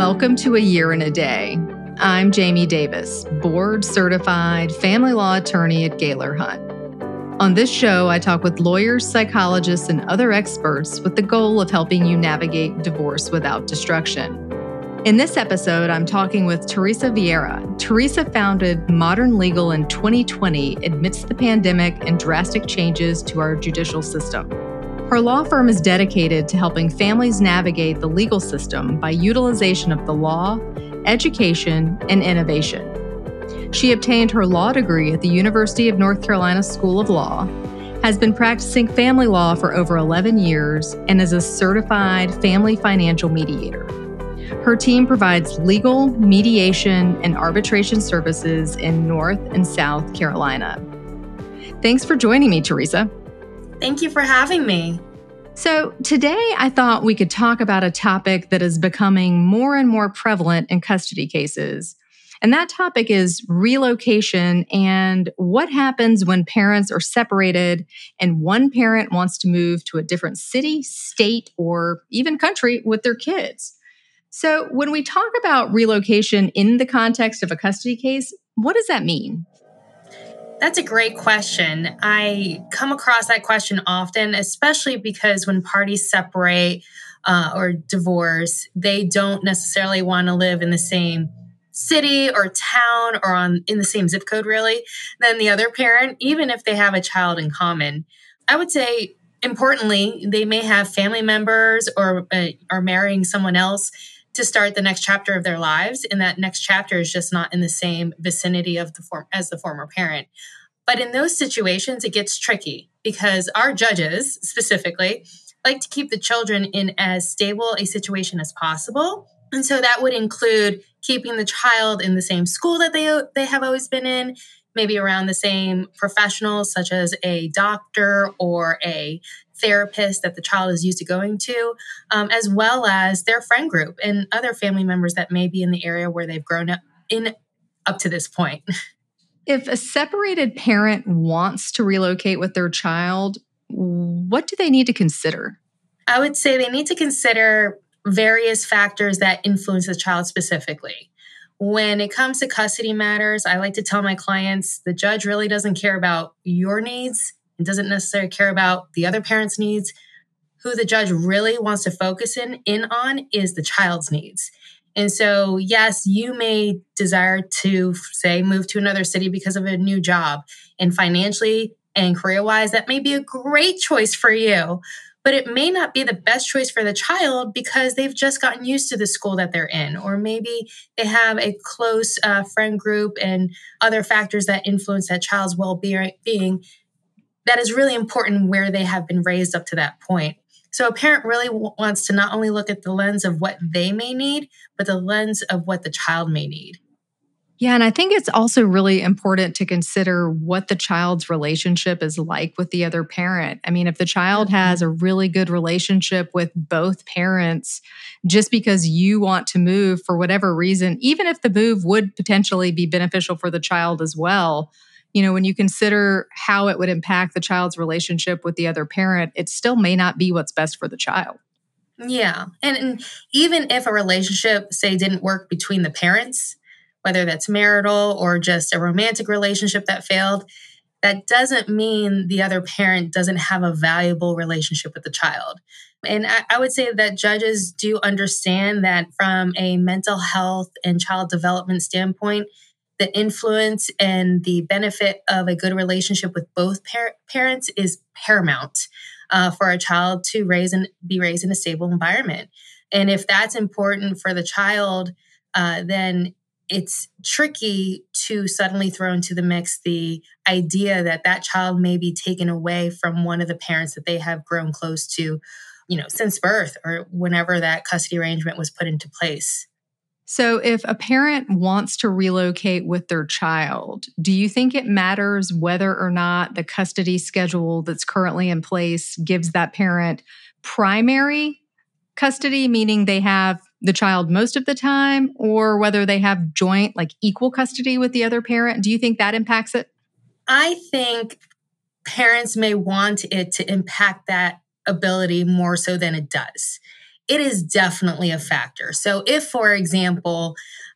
Welcome to A Year in a Day. I'm Jamie Davis, board-certified family law attorney at Gaylor Hunt. On this show, I talk with lawyers, psychologists, and other experts with the goal of helping you navigate divorce without destruction. In this episode, I'm talking with Teresa Vieira. Teresa founded Modern Legal in 2020 amidst the pandemic and drastic changes to our judicial system. Her law firm is dedicated to helping families navigate the legal system by utilization of the law, education, and innovation. She obtained her law degree at the University of North Carolina School of Law, has been practicing family law for over 11 years, and is a certified family financial mediator. Her team provides legal, mediation, and arbitration services in North and South Carolina. Thanks for joining me, Teresa. Thank you for having me. So today I thought we could talk about a topic that is becoming more and more prevalent in custody cases. And that topic is relocation and what happens when parents are separated and one parent wants to move to a different city, state, or even country with their kids. So when we talk about relocation in the context of a custody case, what does that mean? That's a great question. I come across that question often, especially because when parties separate or divorce, they don't necessarily want to live in the same city or town or in the same zip code, really, than the other parent, even if they have a child in common. I would say, importantly, they may have family members or are marrying someone else to start the next chapter of their lives. And that next chapter is just not in the same vicinity of as the former parent. But in those situations, it gets tricky because our judges specifically like to keep the children in as stable a situation as possible. And so that would include keeping the child in the same school that they have always been in, maybe around the same professionals such as a doctor or a therapist that the child is used to going to, as well as their friend group and other family members that may be in the area where they've grown up to this point. If a separated parent wants to relocate with their child, what do they need to consider? I would say they need to consider various factors that influence the child specifically. When it comes to custody matters, I like to tell my clients the judge really doesn't care about your needs and doesn't necessarily care about the other parent's needs. Who the judge really wants to focus in on is the child's needs. And so, yes, you may desire to, say, move to another city because of a new job. And financially and career-wise, that may be a great choice for you. But it may not be the best choice for the child because they've just gotten used to the school that they're in. Or maybe they have a close friend group and other factors that influence that child's well-being that is really important where they have been raised up to that point. So a parent really wants to not only look at the lens of what they may need, but the lens of what the child may need. Yeah, and I think it's also really important to consider what the child's relationship is like with the other parent. I mean, if the child has a really good relationship with both parents, just because you want to move for whatever reason, even if the move would potentially be beneficial for the child as well, when you consider how it would impact the child's relationship with the other parent, it still may not be what's best for the child. Yeah. And even if a relationship, say, didn't work between the parents, whether that's marital or just a romantic relationship that failed, that doesn't mean the other parent doesn't have a valuable relationship with the child. And I would say that judges do understand that from a mental health and child development standpoint, the influence and the benefit of a good relationship with both parents is paramount for a child to be raised in a stable environment. And if that's important for the child, then it's tricky to suddenly throw into the mix the idea that that child may be taken away from one of the parents that they have grown close to, since birth or whenever that custody arrangement was put into place. So if a parent wants to relocate with their child, do you think it matters whether or not the custody schedule that's currently in place gives that parent primary custody, meaning they have the child most of the time, or whether they have joint, like equal custody with the other parent? Do you think that impacts it? I think parents may want it to impact that ability more so than it does. it is definitely a factor. So if, for example,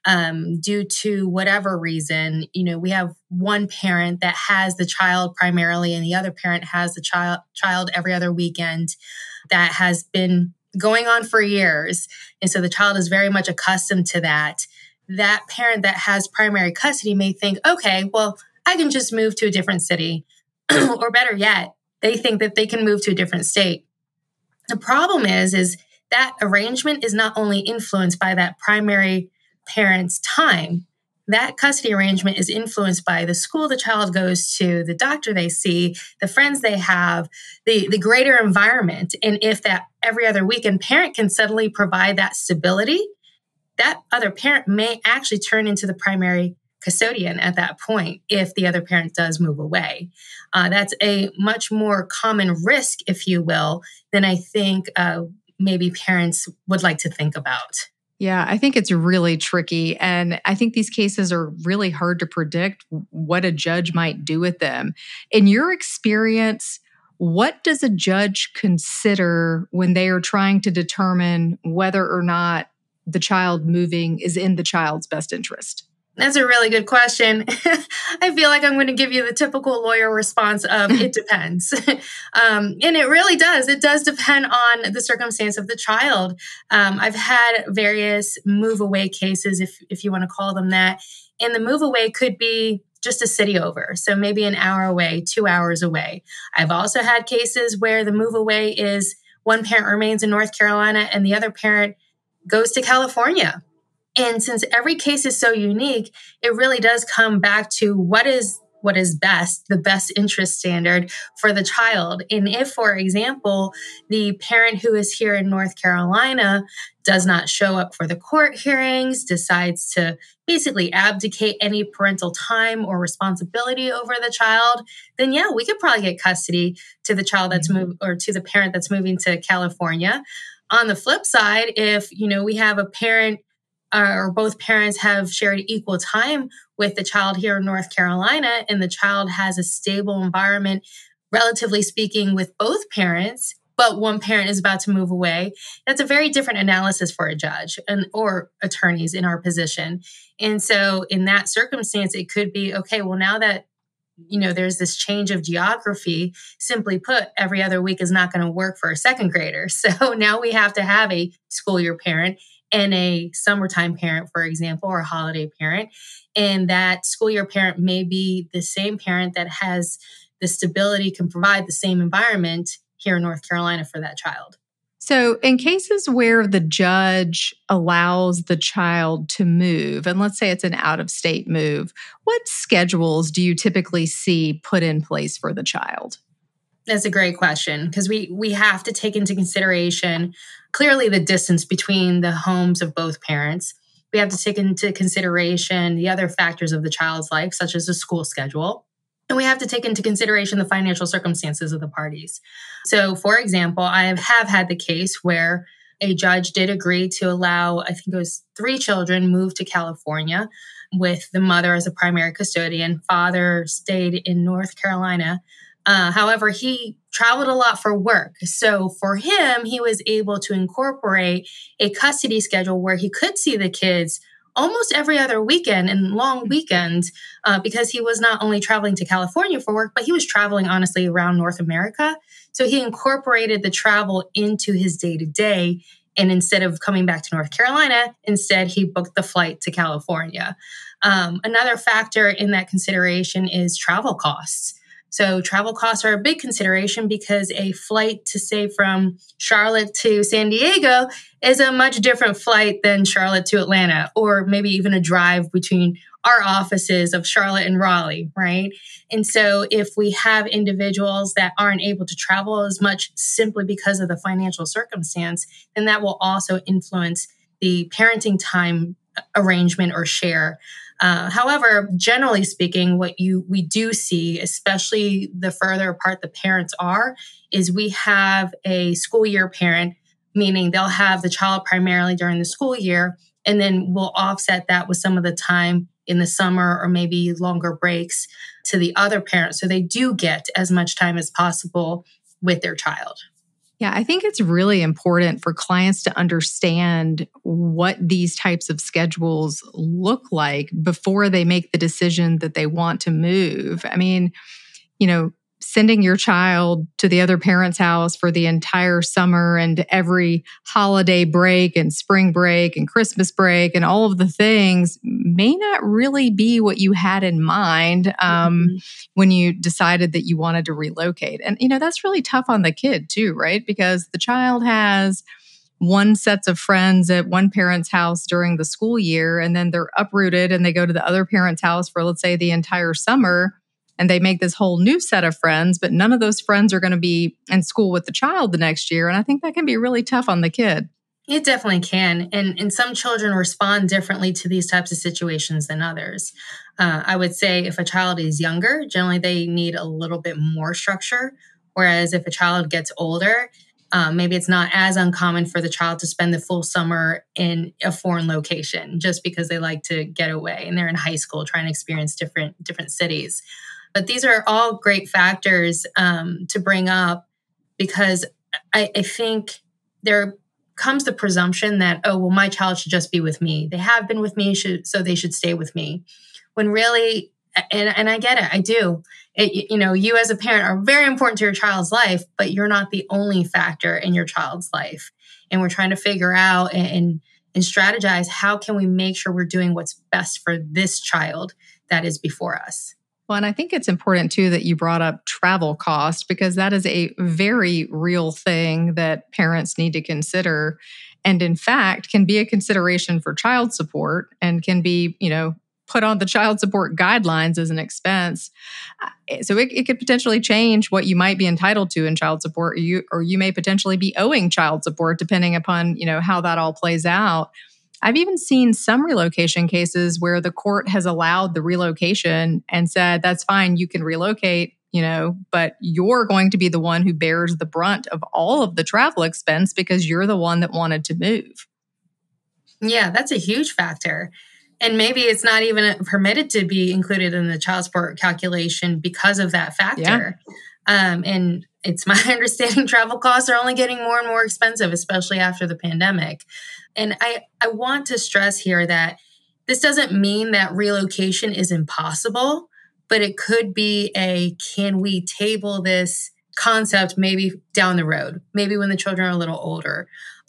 due to whatever reason, we have one parent that has the child primarily and the other parent has the child every other weekend, that has been going on for years. And so the child is very much accustomed to that. That parent that has primary custody may think, okay, well, I can just move to a different city. Or better yet, they think that they can move to a different state. The problem is that arrangement is not only influenced by that primary parent's time, that custody arrangement is influenced by the school the child goes to, the doctor they see, the friends they have, the greater environment. And if that every other weekend parent can suddenly provide that stability, that other parent may actually turn into the primary custodian at that point if the other parent does move away. That's a much more common risk, if you will, than I think maybe parents would like to think about. Yeah, I think it's really tricky. And I think these cases are really hard to predict what a judge might do with them. In your experience, what does a judge consider when they are trying to determine whether or not the child moving is in the child's best interest? That's a really good question. I feel like I'm going to give you the typical lawyer response of it depends. And it really does. It does depend on the circumstance of the child. I've had various move away cases, if you want to call them that. And the move away could be just a city over. So maybe an hour away, 2 hours away. I've also had cases where the move away is one parent remains in North Carolina and the other parent goes to California. And since every case is so unique, it really does come back to what is best, the best interest standard for the child. And if, for example, the parent who is here in North Carolina does not show up for the court hearings, decides to basically abdicate any parental time or responsibility over the child, then yeah, we could probably get custody to the child that's moved or to the parent that's moving to California. On the flip side, if we have a parent or both parents have shared equal time with the child here in North Carolina, and the child has a stable environment, relatively speaking, with both parents, but one parent is about to move away, that's a very different analysis for a judge or attorneys in our position. And so in that circumstance, it could be, okay, well, now that there's this change of geography, simply put, every other week is not going to work for a second grader. So now we have to have a school year parent and a summertime parent, for example, or a holiday parent. And that school year parent may be the same parent that has the stability, can provide the same environment here in North Carolina for that child. So in cases where the judge allows the child to move, and let's say it's an out-of-state move, what schedules do you typically see put in place for the child? That's a great question, because we have to take into consideration clearly the distance between the homes of both parents. We have to take into consideration the other factors of the child's life, such as the school schedule. And we have to take into consideration the financial circumstances of the parties. So, for example, I have had the case where a judge did agree to allow, I think it was 3 children move to California with the mother as a primary custodian. Father stayed in North Carolina. However, he traveled a lot for work. So for him, he was able to incorporate a custody schedule where he could see the kids almost every other weekend and long weekends, because he was not only traveling to California for work, but he was traveling honestly around North America. So he incorporated the travel into his day-to-day. And instead of coming back to North Carolina, instead he booked the flight to California. Another factor in that consideration is travel costs. So travel costs are a big consideration because a flight to, say, from Charlotte to San Diego is a much different flight than Charlotte to Atlanta, or maybe even a drive between our offices of Charlotte and Raleigh, right? And so if we have individuals that aren't able to travel as much simply because of the financial circumstance, then that will also influence the parenting time arrangement or share. However, generally speaking, what we do see, especially the further apart the parents are, is we have a school year parent, meaning they'll have the child primarily during the school year, and then we'll offset that with some of the time in the summer or maybe longer breaks to the other parent. So they do get as much time as possible with their child. Yeah, I think it's really important for clients to understand what these types of schedules look like before they make the decision that they want to move. I mean, you know, sending your child to the other parent's house for the entire summer and every holiday break and spring break and Christmas break and all of the things may not really be what you had in mind Mhm. when you decided that you wanted to relocate. And, that's really tough on the kid too, right? Because the child has one sets of friends at one parent's house during the school year, and then they're uprooted and they go to the other parent's house for, let's say, the entire summer, and they make this whole new set of friends, but none of those friends are going to be in school with the child the next year. And I think that can be really tough on the kid. It definitely can. And some children respond differently to these types of situations than others. I would say if a child is younger, generally they need a little bit more structure. Whereas if a child gets older, maybe it's not as uncommon for the child to spend the full summer in a foreign location just because they like to get away and they're in high school trying to experience different cities. But these are all great factors to bring up because I think there comes the presumption that, oh, well, my child should just be with me. They have been with me, so they should stay with me. When really, and I get it, I do. You as a parent are very important to your child's life, but you're not the only factor in your child's life. And we're trying to figure out and strategize how can we make sure we're doing what's best for this child that is before us. Well, and I think it's important too that you brought up travel cost because that is a very real thing that parents need to consider. And in fact, can be a consideration for child support and can be, put on the child support guidelines as an expense. So it could potentially change what you might be entitled to in child support, or you may potentially be owing child support depending upon, how that all plays out. I've even seen some relocation cases where the court has allowed the relocation and said, that's fine, you can relocate, but you're going to be the one who bears the brunt of all of the travel expense because you're the one that wanted to move. Yeah, that's a huge factor. And maybe it's not even permitted to be included in the child support calculation because of that factor. And it's my understanding travel costs are only getting more and more expensive, especially after the pandemic. And I want to stress here that this doesn't mean that relocation is impossible, but it could be can we table this concept maybe down the road, maybe when the children are a little older.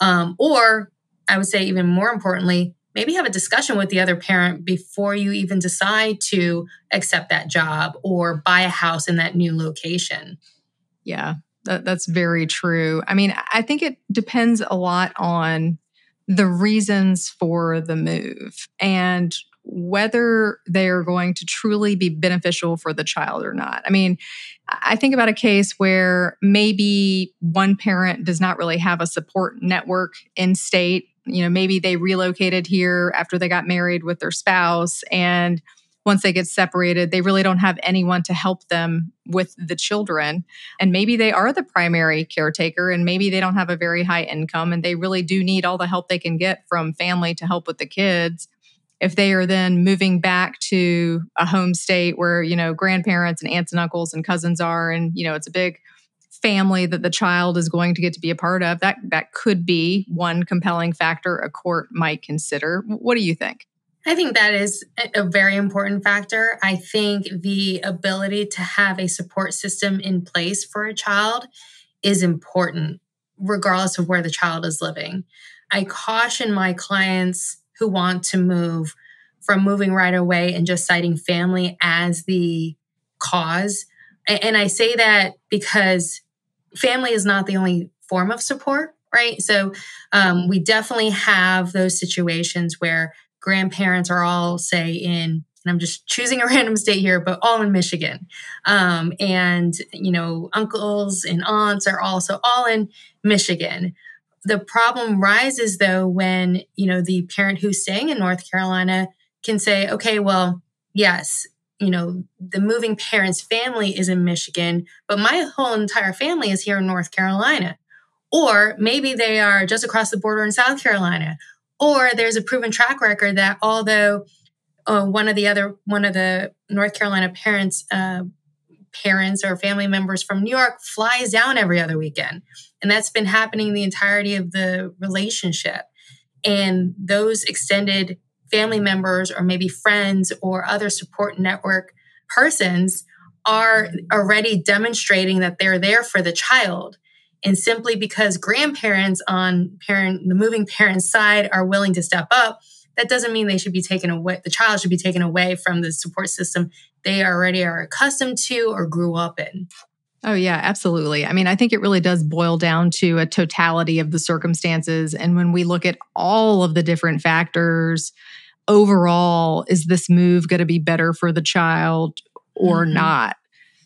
Or I would say even more importantly, maybe have a discussion with the other parent before you even decide to accept that job or buy a house in that new location. Yeah, that's very true. I mean, I think it depends a lot on the reasons for the move and whether they're going to truly be beneficial for the child or not. I mean, I think about a case where maybe one parent does not really have a support network in state. Maybe they relocated here after they got married with their spouse, and once they get separated, they really don't have anyone to help them with the children. And maybe they are the primary caretaker, and maybe they don't have a very high income, and they really do need all the help they can get from family to help with the kids. If they are then moving back to a home state where, grandparents and aunts and uncles and cousins are, and, it's a big family that the child is going to get to be a part of, that could be one compelling factor a court might consider. What do you think? I think that is a very important factor. I think the ability to have a support system in place for a child is important, regardless of where the child is living. I caution my clients who want to move from moving right away and just citing family as the cause. And I say that because family is not the only form of support, right? So we definitely have those situations where grandparents are all, say, and I'm just choosing a random state here, but all in Michigan. And, uncles and aunts are also all in Michigan. The problem rises, though, when, the parent who's staying in North Carolina can say, okay, well, yes, the moving parent's family is in Michigan, but my whole entire family is here in North Carolina. Or maybe they are just across the border in South Carolina. Or there's a proven track record that although one of the North Carolina parents' parents or family members from New York flies down every other weekend. And that's been happening the entirety of the relationship. And those extended family members or maybe friends or other support network persons are already demonstrating that they're there for the child. And simply because grandparents on the moving parent's side are willing to step up, that doesn't mean they should be taken away. The child should be taken away from the support system they already are accustomed to or grew up in. Oh, yeah, absolutely. I mean, I think it really does boil down to a totality of the circumstances. And when we look at all of the different factors, overall, is this move going to be better for the child or not?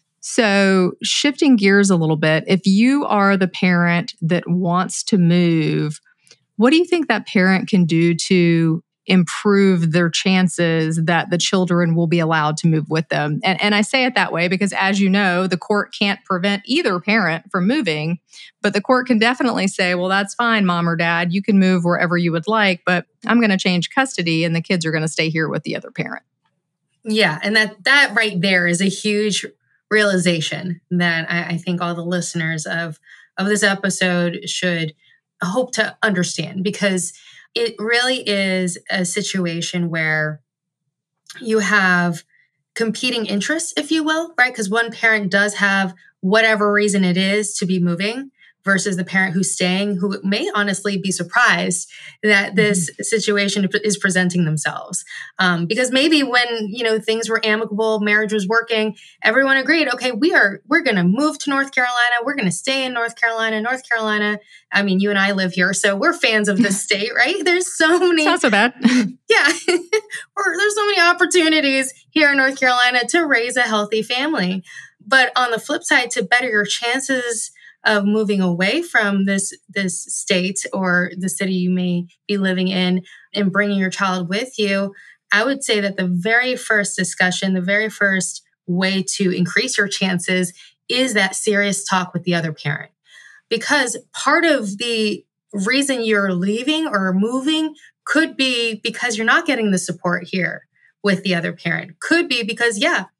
So, shifting gears a little bit, if you are the parent that wants to move, what do you think that parent can do to improve their chances that the children will be allowed to move with them? And I say it that way because, as you know, the court can't prevent either parent from moving, but the court can definitely say, well, that's fine, mom or dad, you can move wherever you would like, but I'm going to change custody and the kids are going to stay here with the other parent. Yeah, and that right there is a huge realization that I think all the listeners of this episode should hope to understand, because it really is a situation where you have competing interests, if you will, right? Because one parent does have whatever reason it is to be moving versus the parent who's staying, who may honestly be surprised that this situation is presenting themselves. Because maybe when, things were amicable, marriage was working, everyone agreed, okay, we're going to move to North Carolina. We're going to stay in North Carolina. North Carolina, I mean, you and I live here, so we're fans of this state, right? There's so many. It's not so bad. Yeah. There's so many opportunities here in North Carolina to raise a healthy family. But on the flip side, to better your chances of moving away from this state or the city you may be living in and bringing your child with you, I would say that the very first discussion, the very first way to increase your chances is that serious talk with the other parent. Because part of the reason you're leaving or moving could be because you're not getting the support here with the other parent. Could be because,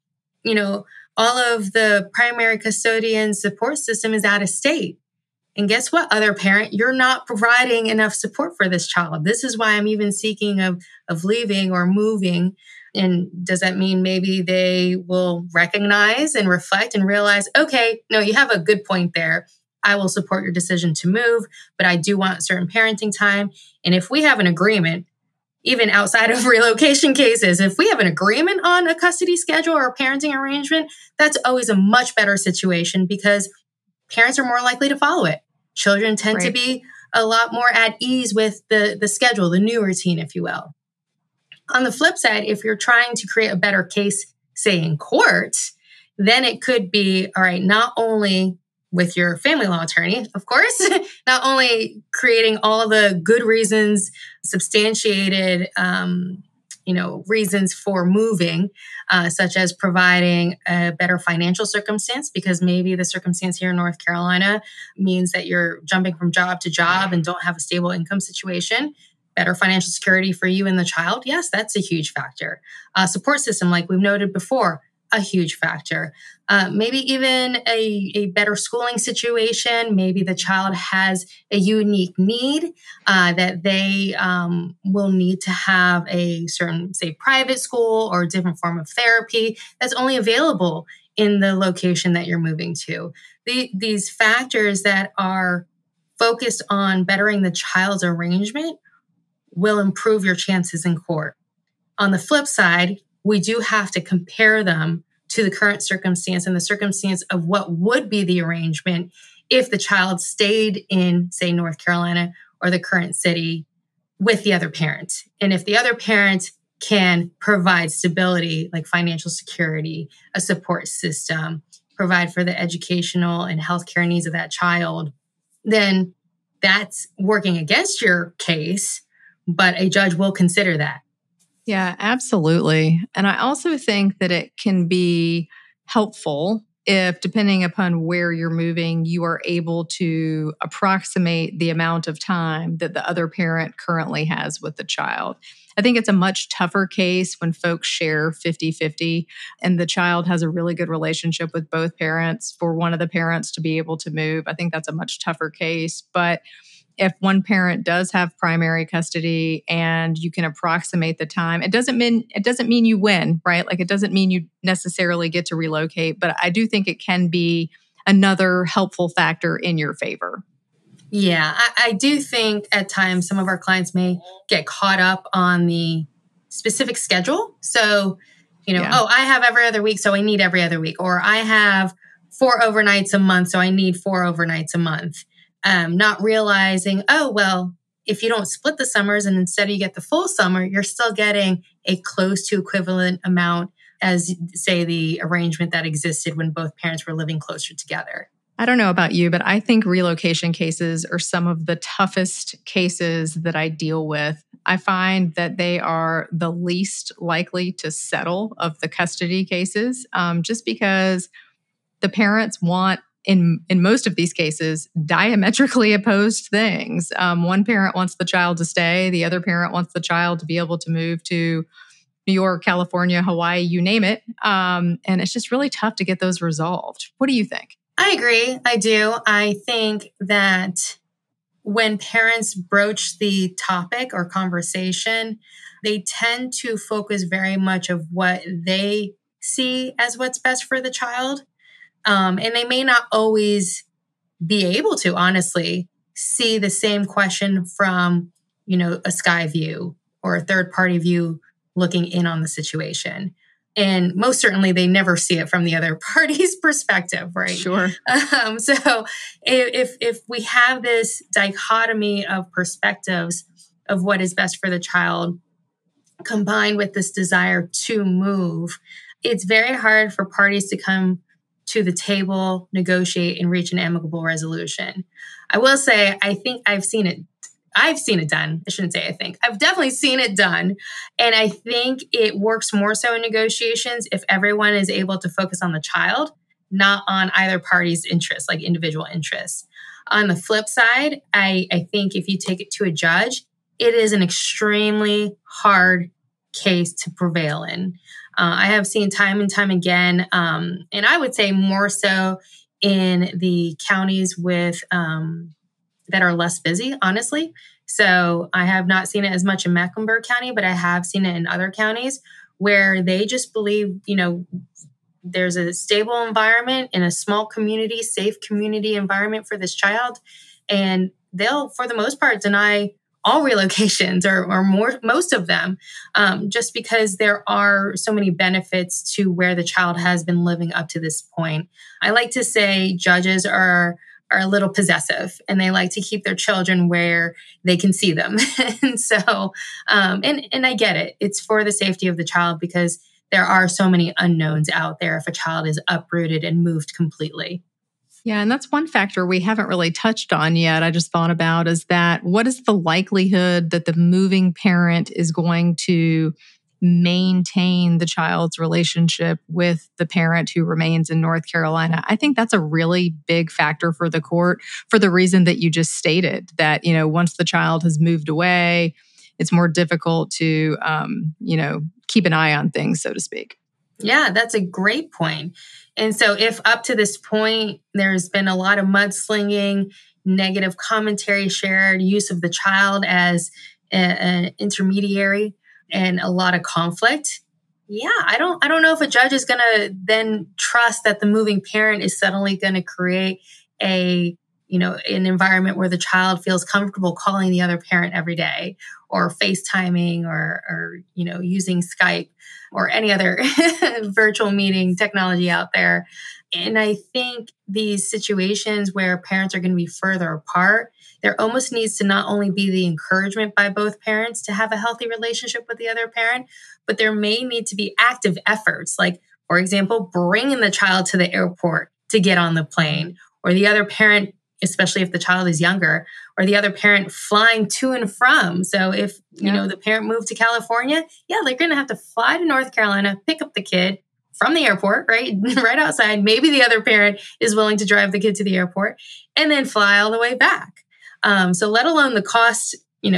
all of the primary custodian support system is out of state. And guess what, other parent? You're not providing enough support for this child. This is why I'm even seeking of leaving or moving. And does that mean maybe they will recognize and reflect and realize, okay, no, you have a good point there. I will support your decision to move, but I do want certain parenting time. And if we have an agreement, even outside of relocation cases, if we have an agreement on a custody schedule or a parenting arrangement, that's always a much better situation because parents are more likely to follow it. Children tend to be a lot more at ease with the schedule, the new routine, if you will. On the flip side, if you're trying to create a better case, say in court, then it could be, all right, not only with your family law attorney, of course, not only creating all the good reasons, substantiated, reasons for moving, such as providing a better financial circumstance, because maybe the circumstance here in North Carolina means that you're jumping from job to job and don't have a stable income situation. Better financial security for you and the child. Yes, that's a huge factor. Support system, like we've noted before, a huge factor. Maybe even a better schooling situation. Maybe the child has a unique need that they will need to have a certain, say, private school or a different form of therapy that's only available in the location that you're moving to. These factors that are focused on bettering the child's arrangement will improve your chances in court. On the flip side, we do have to compare them to the current circumstance and the circumstance of what would be the arrangement if the child stayed in, say, North Carolina or the current city with the other parent. And if the other parent can provide stability, like financial security, a support system, provide for the educational and healthcare needs of that child, then that's working against your case, but a judge will consider that. Yeah, absolutely. And I also think that it can be helpful if, depending upon where you're moving, you are able to approximate the amount of time that the other parent currently has with the child. I think it's a much tougher case when folks share 50-50 and the child has a really good relationship with both parents for one of the parents to be able to move. I think that's a much tougher case. But if one parent does have primary custody and you can approximate the time, it doesn't mean you win, right? Like it doesn't mean you necessarily get to relocate, but I do think it can be another helpful factor in your favor. Yeah, I do think at times some of our clients may get caught up on the specific schedule. So, I have every other week, so I need every other week. Or I have 4 overnights a month, so I need 4 overnights a month. Not realizing, if you don't split the summers and instead you get the full summer, you're still getting a close to equivalent amount as, say, the arrangement that existed when both parents were living closer together. I don't know about you, but I think relocation cases are some of the toughest cases that I deal with. I find that they are the least likely to settle of the custody cases, just because the parents want, in most of these cases, diametrically opposed things. One parent wants the child to stay. The other parent wants the child to be able to move to New York, California, Hawaii, you name it. And it's just really tough to get those resolved. What do you think? I agree. I do. I think that when parents broach the topic or conversation, they tend to focus very much of what they see as what's best for the child. And they may not always be able to, honestly, see the same question from, a sky view or a third party view looking in on the situation. And most certainly, they never see it from the other party's perspective, right? Sure. So if we have this dichotomy of perspectives of what is best for the child, combined with this desire to move, it's very hard for parties to come to the table, negotiate, and reach an amicable resolution. I will say, I think I've seen it done. I shouldn't say I think. I've definitely seen it done. And I think it works more so in negotiations if everyone is able to focus on the child, not on either party's interests, like individual interests. On the flip side, I think if you take it to a judge, it is an extremely hard case to prevail in. I have seen time and time again, and I would say more so in the counties with that are less busy, honestly. So I have not seen it as much in Mecklenburg County, but I have seen it in other counties where they just believe, there's a stable environment in a small community, safe community environment for this child. And they'll, for the most part, deny all relocations or most of them, just because there are so many benefits to where the child has been living up to this point. I like to say judges are a little possessive and they like to keep their children where they can see them. And so, and I get it. It's for the safety of the child because there are so many unknowns out there if a child is uprooted and moved completely. Yeah, and that's one factor we haven't really touched on yet. I just thought about is that what is the likelihood that the moving parent is going to maintain the child's relationship with the parent who remains in North Carolina? I think that's a really big factor for the court for the reason that you just stated, that, once the child has moved away, it's more difficult to, keep an eye on things, so to speak. Yeah, that's a great point. And so if up to this point, there's been a lot of mudslinging, negative commentary shared, use of the child as an intermediary, and a lot of conflict. Yeah, I don't know if a judge is going to then trust that the moving parent is suddenly going to create an environment where the child feels comfortable calling the other parent every day or FaceTiming or using Skype or any other virtual meeting technology out there. And I think these situations where parents are going to be further apart, there almost needs to not only be the encouragement by both parents to have a healthy relationship with the other parent, but there may need to be active efforts, like, for example, bringing the child to the airport to get on the plane, or the other parent, especially if the child is younger, or the other parent flying to and from. So if, the parent moved to California, they're going to have to fly to North Carolina, pick up the kid from the airport, right? Right outside. Maybe the other parent is willing to drive the kid to the airport and then fly all the way back. So let alone the cost,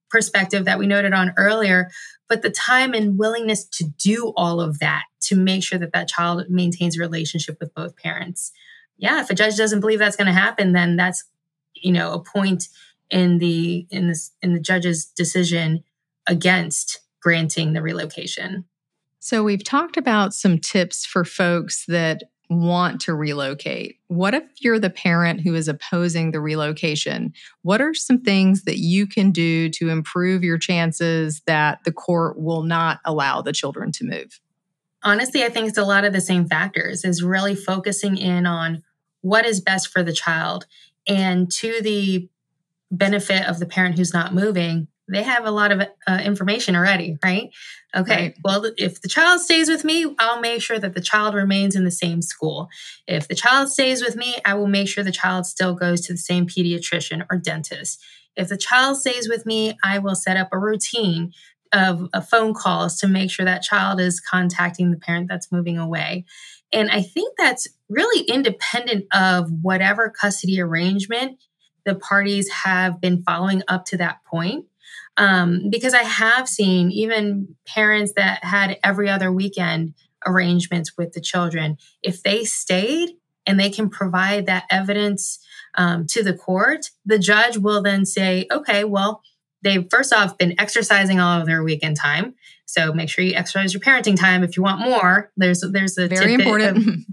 perspective that we noted on earlier, but the time and willingness to do all of that to make sure that that child maintains a relationship with both parents. Yeah, if a judge doesn't believe that's going to happen, then that's, a point in the judge's decision against granting the relocation. So we've talked about some tips for folks that want to relocate. What if you're the parent who is opposing the relocation? What are some things that you can do to improve your chances that the court will not allow the children to move? Honestly, I think it's a lot of the same factors, is really focusing in on what is best for the child. And to the benefit of the parent who's not moving, they have a lot of information already, right? Okay, right. Well, if the child stays with me, I'll make sure that the child remains in the same school. If the child stays with me, I will make sure the child still goes to the same pediatrician or dentist. If the child stays with me, I will set up a routine of phone calls to make sure that child is contacting the parent that's moving away. And I think that's really independent of whatever custody arrangement the parties have been following up to that point. Because I have seen even parents that had every other weekend arrangements with the children, if they stayed and they can provide that evidence to the court, the judge will then say, okay, well, they've first off been exercising all of their weekend time. So make sure you exercise your parenting time if you want more. There's a very important.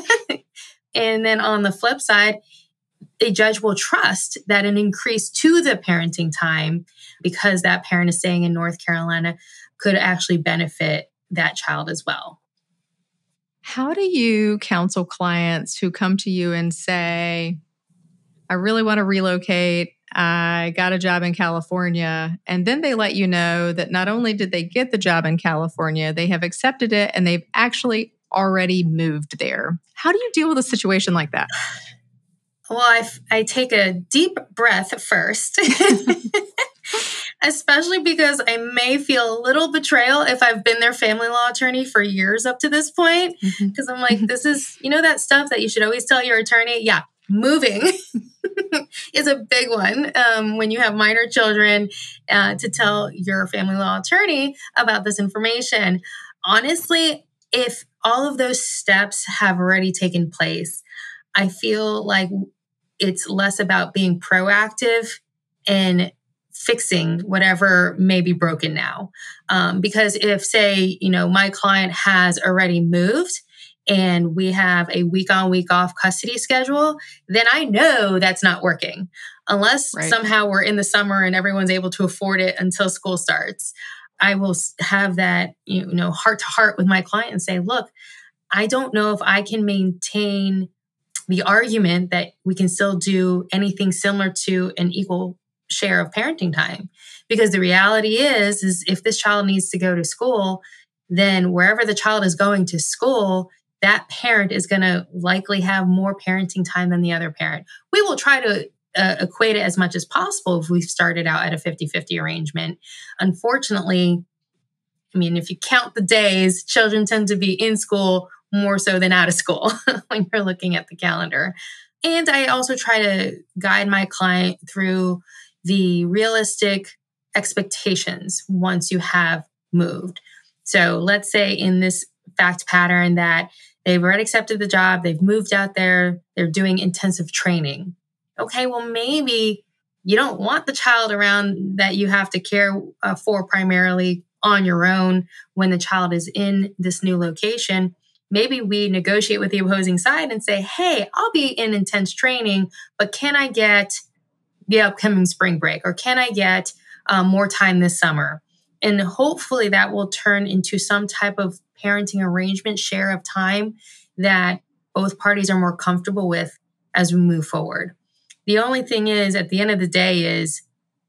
And then on the flip side, a judge will trust that an increase to the parenting time, because that parent is staying in North Carolina, could actually benefit that child as well. How do you counsel clients who come to you and say, I really want to relocate, I got a job in California, and then they let you know that not only did they get the job in California, they have accepted it and they've actually already moved there? How do you deal with a situation like that? Well, I take a deep breath first, especially because I may feel a little betrayal if I've been their family law attorney for years up to this point. Because I'm like, this is, that stuff that you should always tell your attorney. Yeah, moving is a big one when you have minor children, to tell your family law attorney about this information. Honestly, if all of those steps have already taken place, I feel like it's less about being proactive and fixing whatever may be broken now. Because if, say, my client has already moved and we have a week on, week off custody schedule, then I know that's not working. Unless somehow we're in the summer and everyone's able to afford it until school starts. I will have that, heart to heart with my client and say, look, I don't know if I can maintain the argument that we can still do anything similar to an equal share of parenting time. Because the reality is if this child needs to go to school, then wherever the child is going to school, that parent is going to likely have more parenting time than the other parent. We will try to equate it as much as possible if we've started out at a 50-50 arrangement. Unfortunately, if you count the days, children tend to be in school more so than out of school when you're looking at the calendar. And I also try to guide my client through the realistic expectations once you have moved. So let's say in this fact pattern that they've already accepted the job, they've moved out there, they're doing intensive training. Okay, well, maybe you don't want the child around that you have to care for primarily on your own when the child is in this new location. Maybe we negotiate with the opposing side and say, hey, I'll be in intense training, but can I get the upcoming spring break? Or can I get more time this summer? And hopefully that will turn into some type of parenting arrangement, share of time that both parties are more comfortable with as we move forward. The only thing is, at the end of the day, is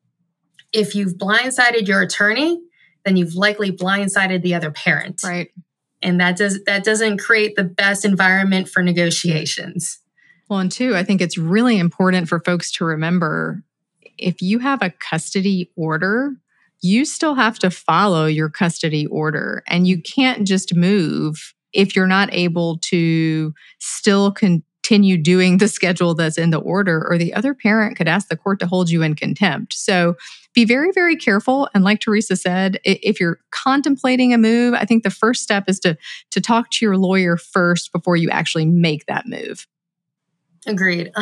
if you've blindsided your attorney, then you've likely blindsided the other parent. Right. And that doesn't create the best environment for negotiations. Well, and two, I think it's really important for folks to remember, if you have a custody order, you still have to follow your custody order. And you can't just move if you're not able to still continue doing the schedule that's in the order, or the other parent could ask the court to hold you in contempt. So be very, very careful. And like Teresa said, if you're contemplating a move, I think the first step is to talk to your lawyer first before you actually make that move. Agreed,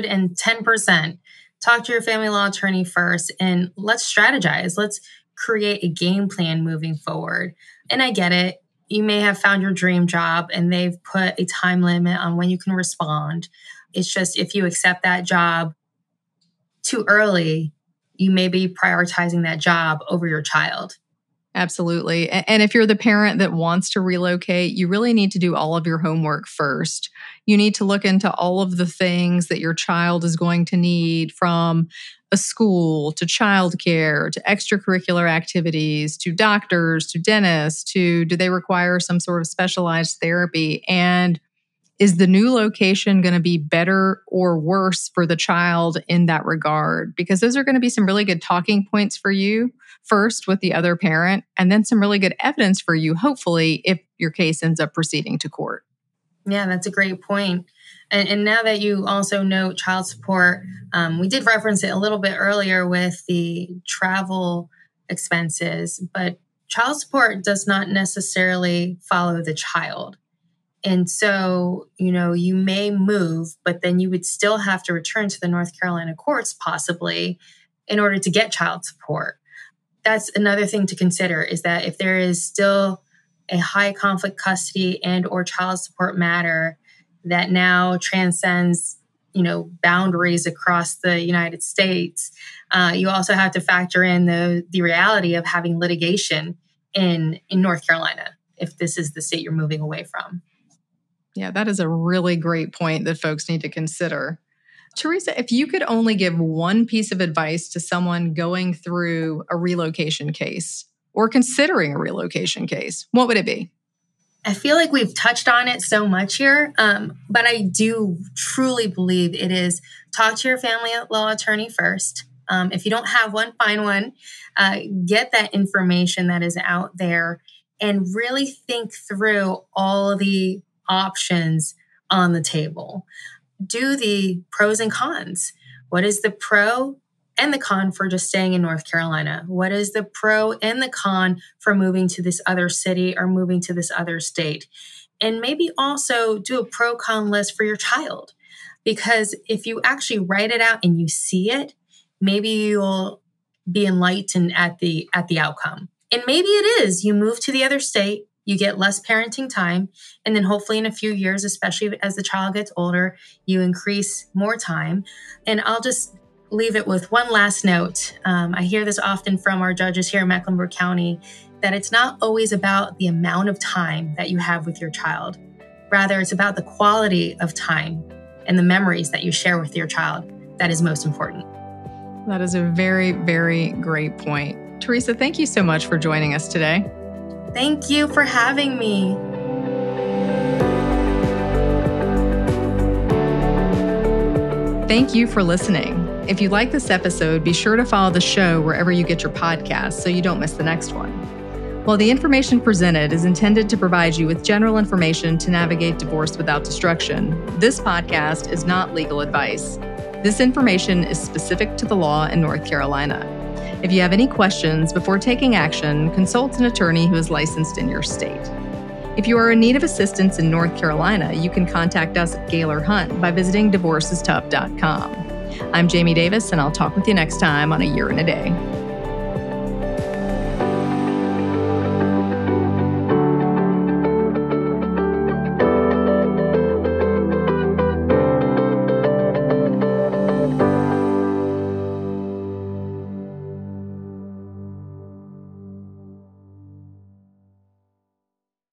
110%. Talk to your family law attorney first and let's strategize. Let's create a game plan moving forward. And I get it. You may have found your dream job and they've put a time limit on when you can respond. It's just if you accept that job too early, you may be prioritizing that job over your child. Absolutely. And if you're the parent that wants to relocate, you really need to do all of your homework first. You need to look into all of the things that your child is going to need, from a school to childcare to extracurricular activities to doctors to dentists to do they require some sort of specialized therapy? And is the new location going to be better or worse for the child in that regard? Because those are going to be some really good talking points for you first with the other parent, and then some really good evidence for you, hopefully, if your case ends up proceeding to court. Yeah, that's a great point. And now that you also know child support, we did reference it a little bit earlier with the travel expenses, but child support does not necessarily follow the child. And so, you may move, but then you would still have to return to the North Carolina courts possibly in order to get child support. That's another thing to consider, is that if there is still a high conflict custody and or child support matter that now transcends, boundaries across the United States, you also have to factor in the reality of having litigation in North Carolina if this is the state you're moving away from. Yeah, that is a really great point that folks need to consider. Teresa, if you could only give one piece of advice to someone going through a relocation case or considering a relocation case, what would it be? I feel like we've touched on it so much here, but I do truly believe it is talk to your family law attorney first. If you don't have one, find one. Get that information that is out there and really think through all the options on the table. Do the pros and cons. What is the pro and the con for just staying in North Carolina? What is the pro and the con for moving to this other city or moving to this other state? And maybe also do a pro-con list for your child. Because if you actually write it out and you see it, maybe you'll be enlightened at the outcome. And maybe it is, you move to the other state, you get less parenting time, and then hopefully in a few years, especially as the child gets older, you increase more time. And I'll just leave it with one last note. I hear this often from our judges here in Mecklenburg County, that it's not always about the amount of time that you have with your child. Rather, it's about the quality of time and the memories that you share with your child that is most important. That is a very, very great point. Teresa, thank you so much for joining us today. Thank you for having me. Thank you for listening. If you like this episode, be sure to follow the show wherever you get your podcasts so you don't miss the next one. While the information presented is intended to provide you with general information to navigate divorce without destruction, this podcast is not legal advice. This information is specific to the law in North Carolina. If you have any questions before taking action, consult an attorney who is licensed in your state. If you are in need of assistance in North Carolina, you can contact us at Gaylor Hunt by visiting divorcestough.com. I'm Jamie Davis, and I'll talk with you next time on A Year in a Day.